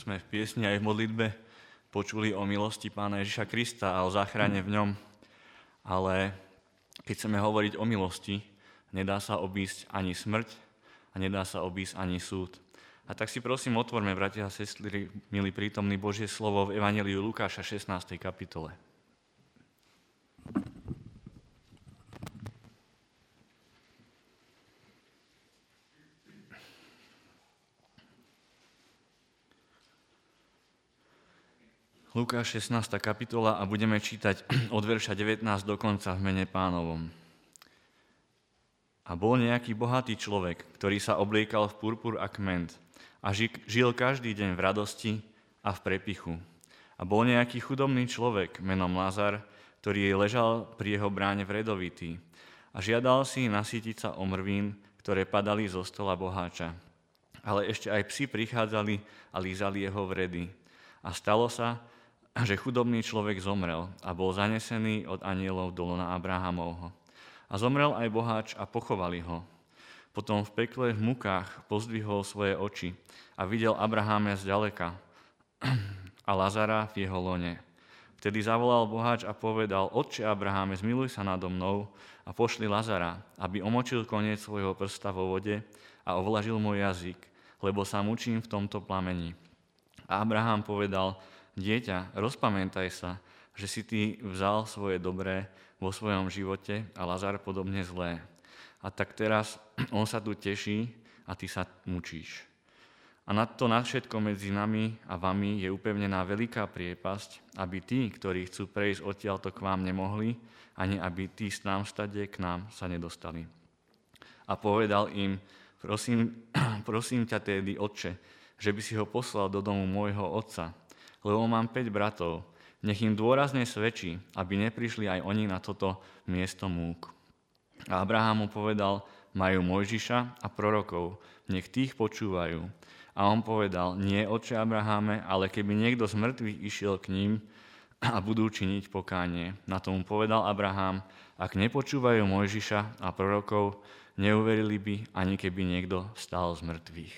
sme v piesni aj v modlitbe počuli o milosti Pána Ježiša Krista a o záchrane v ňom. Ale keď chceme hovoriť o milosti, nedá sa obísť ani smrť a nedá sa obísť ani súd. A tak si prosím otvorme, bratia a sestry, milí prítomní, Božie slovo v Evanjeliu Lukáša 16. kapitole. Lukáš 16. kapitola a budeme čítať od verša 19 do konca v mene Pánovom. A bol nejaký bohatý človek, ktorý sa obliekal v purpur a kment a žil každý deň v radosti a v prepichu. A bol nejaký chudobný človek menom Lazar, ktorý ležal pri jeho bráne vredovitý a žiadal si nasýtiť sa omrvín, ktoré padali zo stola boháča. Ale ešte aj psi prichádzali a lízali jeho vredy. A stalo sa, že chudobný človek zomrel a bol zanesený od anjelov do lona Abrahamovho. A zomrel aj boháč a pochovali ho. Potom v pekle v mukách pozdvihol svoje oči a videl Abraháma zďaleka a Lazara v jeho lone. Vtedy zavolal boháč a povedal: Otče Abraháme, zmiluj sa nado mnou a pošli Lazara, aby omočil koniec svojho prsta vo vode a ovlažil môj jazyk, lebo sa mučím v tomto plameni. A Abrahám povedal: Dieťa, rozpamätaj sa, že si ty vzal svoje dobré vo svojom živote a Lazar podobne zlé. A tak teraz on sa tu teší a ty sa mučíš. A nad všetko medzi nami a vami je upevnená veľká priepasť, aby tí, ktorí chcú prejsť odtiaľto k vám, nemohli, ani aby tí s nám stade k nám sa nedostali. A povedal im: prosím ťa tedy, Otče, že by si ho poslal do domu môjho otca, lebo mám 5 bratov, nech im dôrazne svedčí, aby neprišli aj oni na toto miesto múk. A Abraham mu povedal: majú Mojžiša a prorokov, nech tých počúvajú. A on povedal: nie, otče Abraháme, ale keby niekto z mŕtvych išiel k ním a budú činiť pokánie. Na tomu povedal Abraham: ak nepočúvajú Mojžiša a prorokov, neuverili by, ani keby niekto vstal z mŕtvych.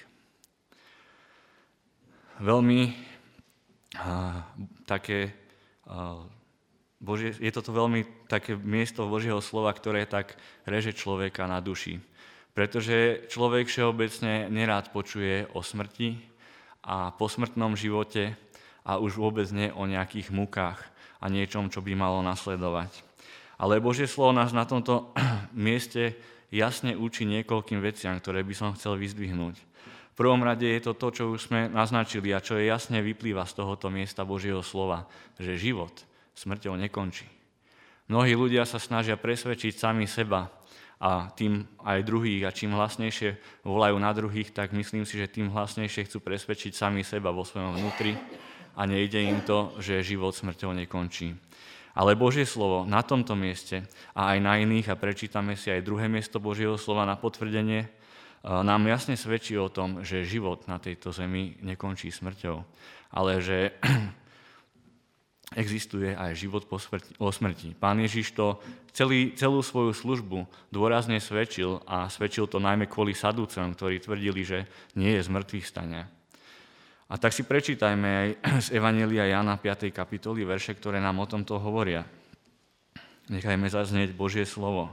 Je toto veľmi také miesto Božieho slova, ktoré tak reže človeka na duši. Pretože človek všeobecne nerád počuje o smrti a posmrtnom živote a už vôbec nie o nejakých mukách a niečom, čo by malo nasledovať. Ale Božie slovo nás na tomto mieste jasne učí niekoľkým veciam, ktoré by som chcel vyzdvihnúť. V prvom rade je to to, čo už sme naznačili a čo je jasne vyplýva z tohoto miesta Božieho slova, že život smrťou nekončí. Mnohí ľudia sa snažia presvedčiť sami seba a tým aj druhých, a čím hlasnejšie volajú na druhých, tak myslím si, že tým hlasnejšie chcú presvedčiť sami seba vo svojom vnútri a nejde im to, že život smrťou nekončí. Ale Božie slovo na tomto mieste a aj na iných, a prečítame si aj druhé miesto Božieho slova na potvrdenie, nám jasne svedčí o tom, že život na tejto zemi nekončí smrťou, ale že existuje aj život po smrti. Pán Ježiš to celú svoju službu dôrazne svedčil a svedčil to najmä kvôli Sadúceom, ktorí tvrdili, že nie je z mŕtvych stania. A tak si prečítajme aj z Evanjelia Jána 5. kapitoly verše, ktoré nám o tomto hovoria. Nechajme zaznieť Božie slovo.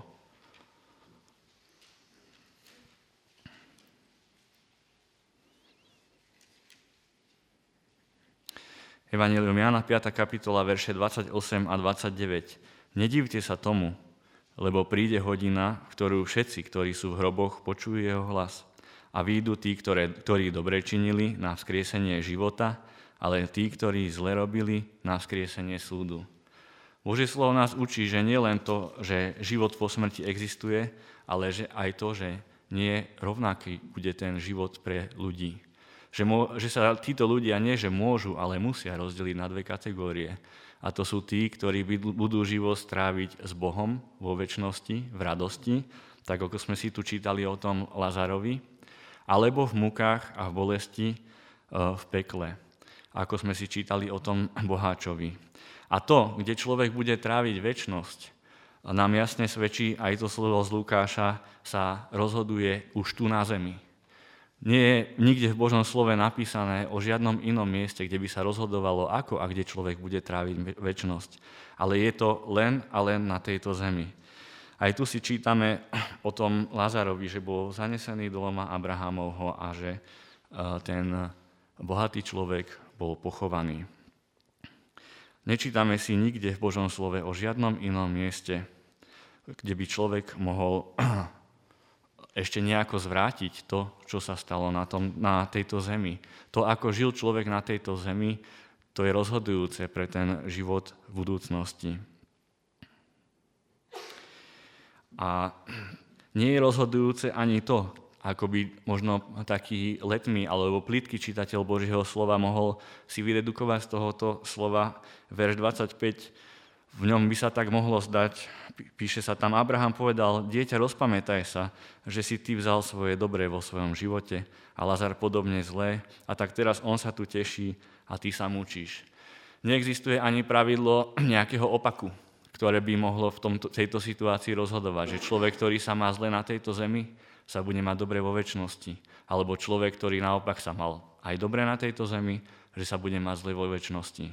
Evanjelium Jána 5. kapitola, verše 28 a 29. Nedivte sa tomu, lebo príde hodina, v ktorú všetci, ktorí sú v hroboch, počujú jeho hlas. A výjdu tí, ktorí dobre činili, na vzkriesenie života, ale tí, ktorí zle robili, na vzkriesenie súdu. Božie slovo nás učí, že nie len to, že život po smrti existuje, ale že aj to, že nie rovnaký bude ten život pre ľudí. Že sa títo ľudia nie, že môžu, ale musia rozdeliť na dve kategórie. A to sú tí, ktorí budú život stráviť s Bohom vo večnosti, v radosti, tak ako sme si tu čítali o tom Lazarovi, alebo v mukách a v bolesti v pekle, ako sme si čítali o tom boháčovi. A to, kde človek bude tráviť večnosť, nám jasne svedčí aj to slovo z Lukáša, sa rozhoduje už tu na zemi. Nie je nikde v Božom slove napísané o žiadnom inom mieste, kde by sa rozhodovalo, ako a kde človek bude tráviť večnosť. Ale je to len a len na tejto zemi. Aj tu si čítame o tom Lazarovi, že bol zanesený do loma Abrahamovho a že ten bohatý človek bol pochovaný. Nečítame si nikde v Božom slove o žiadnom inom mieste, kde by človek mohol ešte nejako zvrátiť to, čo sa stalo na tejto zemi. To, ako žil človek na tejto zemi, to je rozhodujúce pre ten život v budúcnosti. A nie je rozhodujúce ani to, ako by možno taký letmý alebo plytký čitateľ Božieho slova mohol si vydedukovať z tohoto slova verš 25. V ňom by sa tak mohlo zdať, píše sa tam, Abraham povedal, dieťa, rozpamätaj sa, že si ty vzal svoje dobré vo svojom živote a Lazar podobne zlé, a tak teraz on sa tu teší a ty sa mučíš. Neexistuje ani pravidlo nejakého opaku, ktoré by mohlo v tejto situácii rozhodovať, že človek, ktorý sa má zle na tejto zemi, sa bude mať dobre vo večnosti, alebo človek, ktorý naopak sa mal aj dobre na tejto zemi, že sa bude mať zle vo večnosti.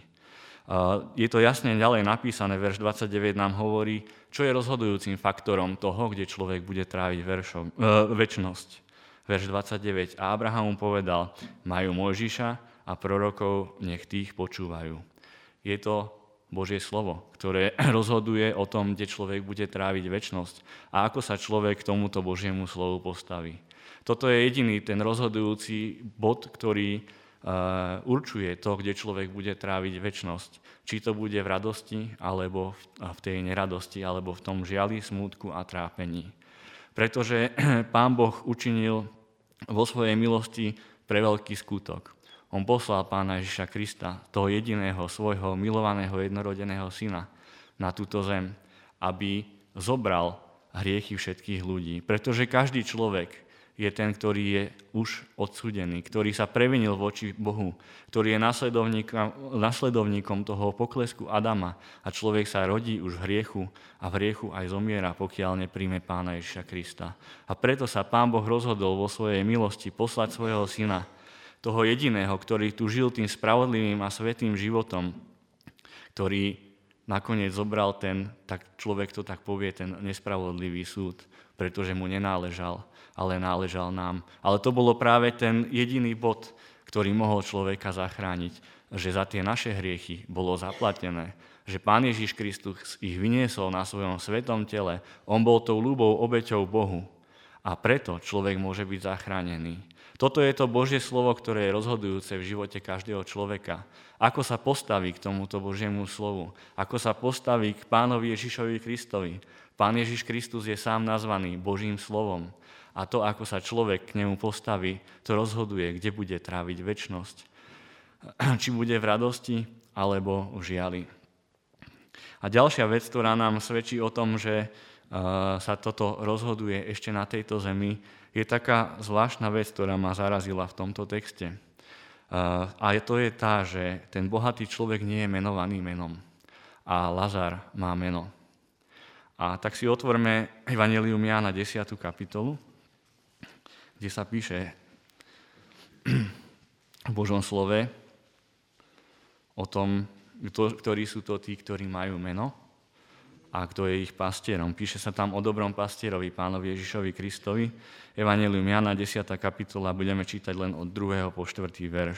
Je to jasne ďalej napísané, verš 29 nám hovorí, čo je rozhodujúcim faktorom toho, kde človek bude tráviť večnosť. Verš 29. A Abraham mu povedal, majú Mojžiša a prorokov, nech tých počúvajú. Je to Božie slovo, ktoré rozhoduje o tom, kde človek bude tráviť večnosť a ako sa človek k tomuto Božiemu slovu postaví. Toto je jediný ten rozhodujúci bod, ktorý určuje to, kde človek bude tráviť večnosť. Či to bude v radosti, alebo v tej neradosti, alebo v tom žiali, smútku a trápení. Pretože Pán Boh učinil vo svojej milosti preveľký skutok. On poslal Pána Ježiša Krista, toho jediného svojho milovaného jednorodeného syna, na túto zem, aby zobral hriechy všetkých ľudí. Pretože každý človek je ten, ktorý je už odsúdený, ktorý sa previnil voči Bohu, ktorý je nasledovníkom toho poklesku Adama a človek sa rodí už v hriechu a v hriechu aj zomiera, pokiaľ nepríjme Pána Ježiša Krista. A preto sa Pán Boh rozhodol vo svojej milosti poslať svojho syna, toho jediného, ktorý tu žil tým spravodlivým a svätým životom, ktorý nakoniec zobral tak človek to tak povie, ten nespravodlivý súd, pretože mu nenáležal, ale náležal nám. Ale to bolo práve ten jediný bod, ktorý mohol človeka zachrániť, že za tie naše hriechy bolo zaplatené, že Pán Ježiš Kristus ich vyniesol na svojom svetom tele, on bol tou ľúbou obeťou Bohu a preto človek môže byť zachránený. Toto je to Božie slovo, ktoré je rozhodujúce v živote každého človeka. Ako sa postaví k tomuto Božiemu slovu, ako sa postaví k Pánovi Ježišovi Kristovi. Pán Ježiš Kristus je sám nazvaný Božím slovom. A to, ako sa človek k nemu postaví, to rozhoduje, kde bude tráviť večnosť. Či bude v radosti, alebo v žiali. A ďalšia vec, ktorá nám svedčí o tom, že sa toto rozhoduje ešte na tejto zemi, je taká zvláštna vec, ktorá ma zarazila v tomto texte. A to je tá, že ten bohatý človek nie je menovaný menom a Lazar má meno. A tak si otvorme Evanjelium Jána 10. kapitolu, kde sa píše v Božom slove o tom, ktorí sú to tí, ktorí majú meno a kto je ich pastierom. Píše sa tam o dobrom pastierovi, Pánovi Ježišovi Kristovi. Evanjelium Jána 10. kapitola, budeme čítať len od 2. po 4. verš.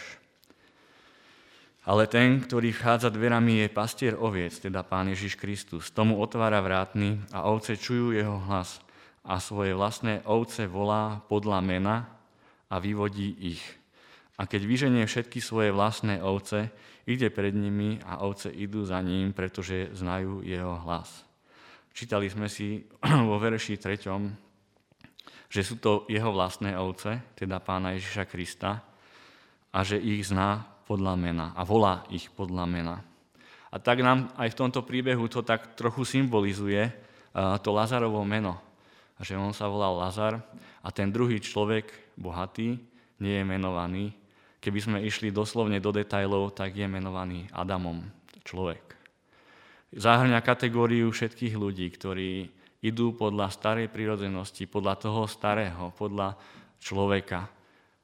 Ale ten, ktorý vchádza dverami, je pastier oviec, teda Pán Ježiš Kristus. Tomu otvára vrátny a ovce čujú jeho hlas a svoje vlastné ovce volá podľa mena a vyvodí ich. A keď vyženie všetky svoje vlastné ovce, ide pred nimi a ovce idú za ním, pretože znajú jeho hlas. Čítali sme si vo verši 3, že sú to jeho vlastné ovce, teda Pána Ježiša Krista, a že ich zná podľa mena a volá ich podľa mena. A tak nám aj v tomto príbehu to tak trochu symbolizuje to Lazarovo meno. Že on sa volal Lazar a ten druhý človek, bohatý, nie je menovaný. Keby sme išli doslovne do detailov, tak je menovaný Adamom, človek. Zahŕňa kategóriu všetkých ľudí, ktorí idú podľa starej prirodzenosti, podľa toho starého, podľa človeka.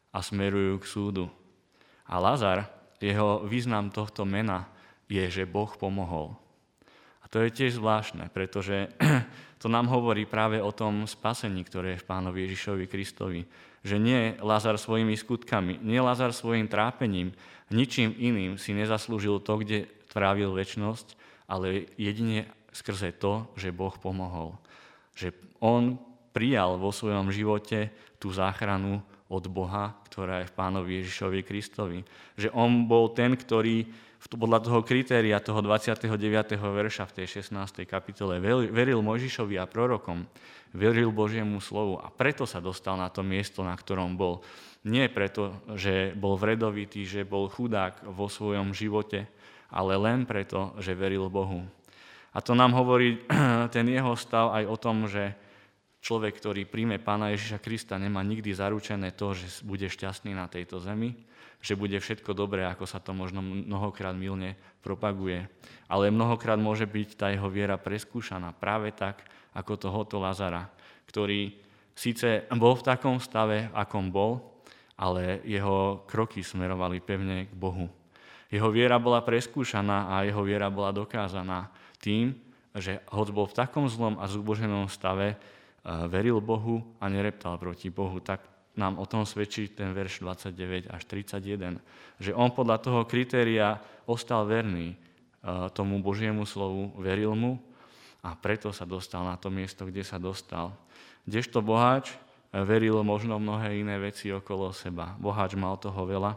a smerujú k súdu. A Lazar, jeho význam tohto mena je, že Boh pomohol. A to je tiež zvláštne, pretože to nám hovorí práve o tom spasení, ktoré je v Pánovi Ježišovi Kristovi. Že nie Lazar svojimi skutkami, nie Lazar svojim trápením, ničím iným si nezaslúžil to, kde trávil večnosť, ale jedine skrze to, že Boh pomohol. Že on prijal vo svojom živote tú záchranu od Boha, ktorá je v Pánovi Ježišovi Kristovi. Že on bol ten, ktorý podľa toho kritéria, toho 29. verša v tej 16. kapitole veril Mojžišovi a prorokom, veril Božiemu slovu a preto sa dostal na to miesto, na ktorom bol. Nie preto, že bol vredovitý, že bol chudák vo svojom živote, ale len preto, že veril Bohu. A to nám hovorí ten jeho stav aj o tom, že človek, ktorý príjme Pána Ježiša Krista, nemá nikdy zaručené to, že bude šťastný na tejto zemi, že bude všetko dobré, ako sa to možno mnohokrát mylne propaguje. Ale mnohokrát môže byť tá jeho viera preskúšaná práve tak, ako tohoto Lazara, ktorý síce bol v takom stave, akom bol, ale jeho kroky smerovali pevne k Bohu. Jeho viera bola preskúšaná a jeho viera bola dokázaná tým, že hoď bol v takom zlom a zuboženom stave, veril Bohu a nereptal proti Bohu. Tak nám o tom svedčí ten verš 29 až 31, že on podľa toho kritéria ostal verný tomu Božiemu slovu, veril mu a preto sa dostal na to miesto, kde sa dostal. Kdežto boháč veril možno mnohé iné veci okolo seba. Boháč mal toho veľa,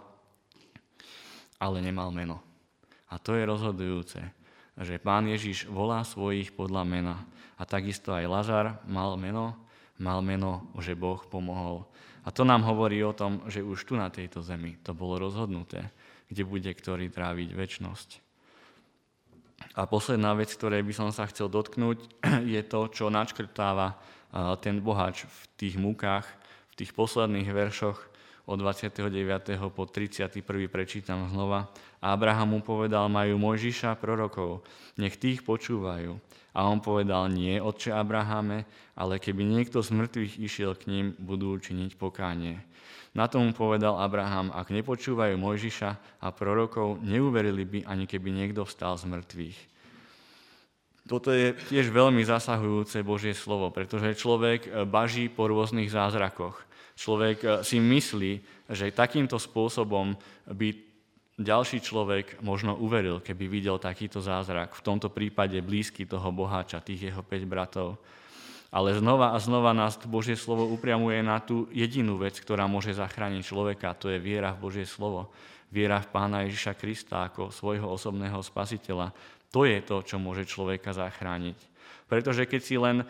ale nemal meno. A to je rozhodujúce, že Pán Ježiš volá svojich podľa mena. A takisto aj Lazar mal meno, že Boh pomohol. A to nám hovorí o tom, že už tu na tejto zemi to bolo rozhodnuté, kde bude ktorý tráviť večnosť. A posledná vec, ktorej by som sa chcel dotknúť, je to, čo načkrtáva ten boháč v tých múkach, v tých posledných veršoch od 29. po 31. prečítam znova. A Abraham mu povedal, majú Mojžiša prorokov, nech tých počúvajú. A on povedal, nie, otče Abrahame, ale keby niekto z mŕtvych išiel k ním, budú činiť pokánie. Na tomu povedal Abraham, ak nepočúvajú Mojžiša a prorokov, neuverili by, ani keby niekto vstal z mŕtvych. Toto je tiež veľmi zasahujúce Božie slovo, pretože človek baží po rôznych zázrakoch. Človek si myslí, že takýmto spôsobom by ďalší človek možno uveril, keby videl takýto zázrak. V tomto prípade blízky toho boháča, tých jeho 5 bratov. Ale znova a znova nás Božie slovo upriamuje na tú jedinú vec, ktorá môže zachrániť človeka, to je viera v Božie slovo. Viera v Pána Ježiša Krista ako svojho osobného spasiteľa. To je to, čo môže človeka zachrániť. Pretože keď si len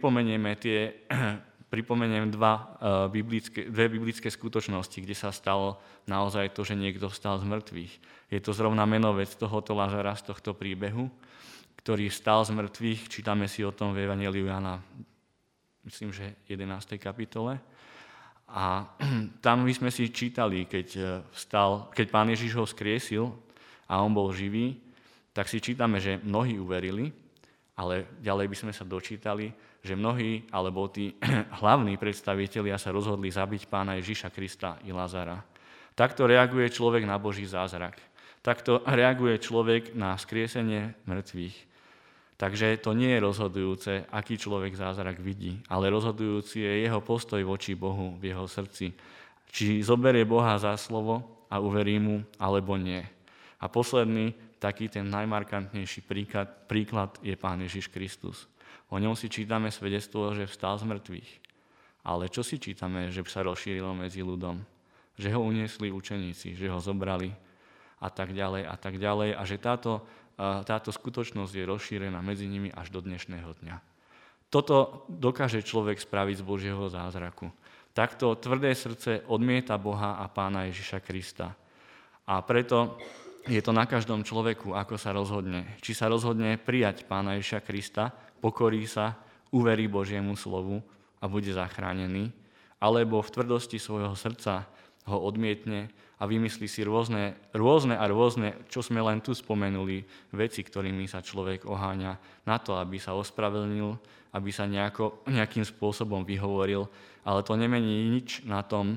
pripomeniem dve biblické skutočnosti, kde sa stalo naozaj to, že niekto vstal z mŕtvych. Je to zrovna menovec tohoto Lazara z tohto príbehu, ktorý vstal z mŕtvych. Čítame si o tom v Evanjeliu Jana, myslím, že 11. kapitole. A tam my sme si čítali, keď Pán Ježiš ho skriesil a on bol živý, tak si čítame, že mnohí uverili, ale ďalej by sme sa dočítali, že mnohí, alebo tí hlavní predstavitelia sa rozhodli zabiť Pána Ježiša Krista i Lazara. Takto reaguje človek na Boží zázrak. Takto reaguje človek na vzkriesenie mŕtvych. Takže to nie je rozhodujúce, aký človek zázrak vidí, ale rozhodujúci je jeho postoj voči Bohu v jeho srdci. Či zoberie Boha za slovo a uverí mu, alebo nie. A posledný, taký ten najmarkantnejší príklad je Pán Ježiš Kristus. O ňom si čítame svedectvo, že vstal z mŕtvych. Ale čo si čítame, že sa rozšírilo medzi ľudom? Že ho uniesli učeníci, že ho zobrali a tak ďalej. A že táto skutočnosť je rozšírená medzi nimi až do dnešného dňa. Toto dokáže človek spraviť z Božieho zázraku. Takto tvrdé srdce odmieta Boha a Pána Ježiša Krista. A preto je to na každom človeku, ako sa rozhodne. Či sa rozhodne prijať Pána Ježiša Krista, pokorí sa, uverí Božiemu slovu a bude zachránený, alebo v tvrdosti svojho srdca ho odmietne a vymyslí si rôzne, čo sme len tu spomenuli, veci, ktorými sa človek oháňa na to, aby sa ospravedlnil, aby sa nejakým spôsobom vyhovoril, ale to nemení nič na tom,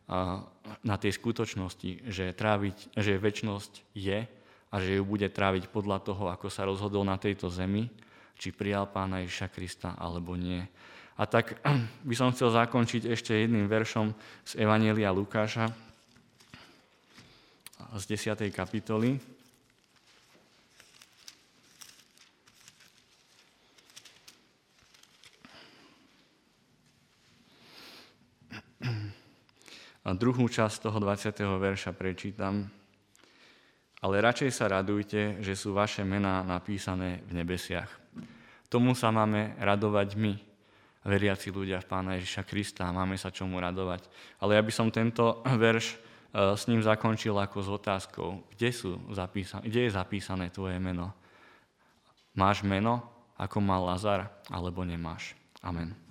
na tej skutočnosti, že večnosť je a že ju bude tráviť podľa toho, ako sa rozhodol na tejto zemi, či prijal Pána Ježiša Krista alebo nie. A tak by som chcel zakončiť ešte jedným veršom z Evanjelia Lukáša z 10. kapitoly. A druhú časť toho 20. verša prečítam. Ale radšej sa radujte, že sú vaše mená napísané v nebesiach. Tomu sa máme radovať my, veriaci ľudia v Pána Ježiša Krista. Máme sa čomu radovať. Ale ja by som tento verš s ním zakončil ako s otázkou. Kde je zapísané tvoje meno? Máš meno, ako mal Lazar, alebo nemáš? Amen.